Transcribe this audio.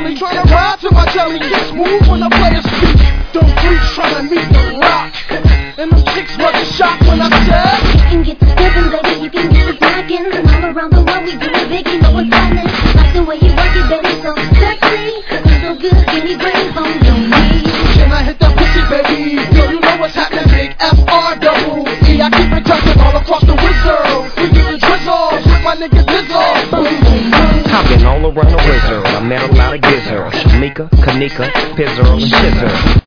They tryna ride to my jelly, get smooth when I play a speech. Them freaks tryna meet the rock, and them chicks mother shocked when I said you can get the steppin', baby, you can get the smackin'. And all around the world we do it big, you know what's happening. Like the way you work it, baby, so sexy. So good, any brains on your knees. Can I hit that pussy, baby? Girl, you know what's happening, big F-R-E-E. I keep it crackin' all across the wizard. We do the drizzles with my nigga Dizzle. Boom, boom, boom. I've been all around the wizard. I met a lot of gizzards. Shamika, Kanika, Pizzle, and Shizzer.